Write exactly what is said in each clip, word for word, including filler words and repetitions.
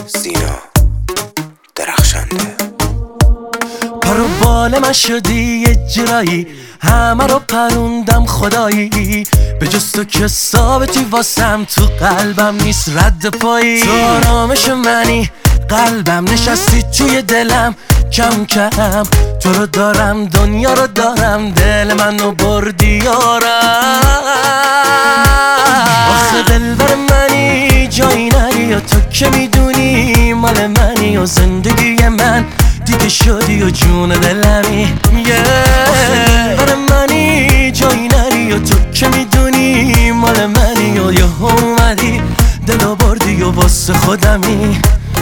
سینا درخشنده. پرو بال من شدی یه جرایی، همه رو پروندم خدایی، به جز تو که ثابتی واسم، تو قلبم نیست رد پایی. تو آرامش منی، قلبم نشستی توی دلم، کم کم تو رو دارم، دنیا رو دارم، دل منو بردی یارم. آخه دلبر منی، جایی نری و تو که میدونی مال منی و زندگی من دیگه شدی و جون دلمی. آخه دلبر منی، جایی نری و تو که میدونی مال منی و یه اومدی دلو بردی و واسه خودمی.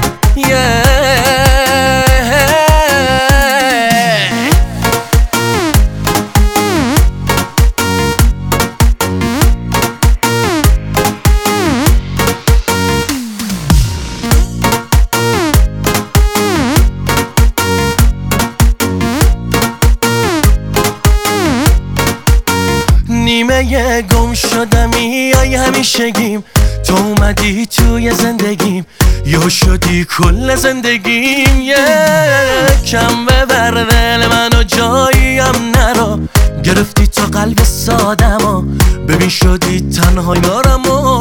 نیمه گم شدمی ای همیشگیم، تو اومدی توی زندگیم، یا شدی کل زندگیم. یه کم ببر دل منو جاییم نرا، گرفتی تو قلب سادمو، ببین شدی تنها یارمو.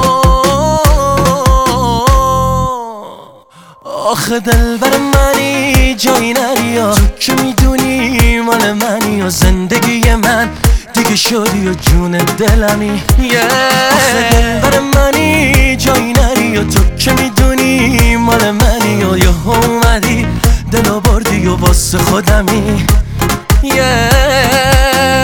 آخه دلبر منی، جایی نری تو که میدونی مال منی و زندگی من دیگه شدی و جون دلمی. آخه دلبر منی، جایی نری و تو که میدونی مال منی و یه اومدی دلو بردی و واسه خودمی.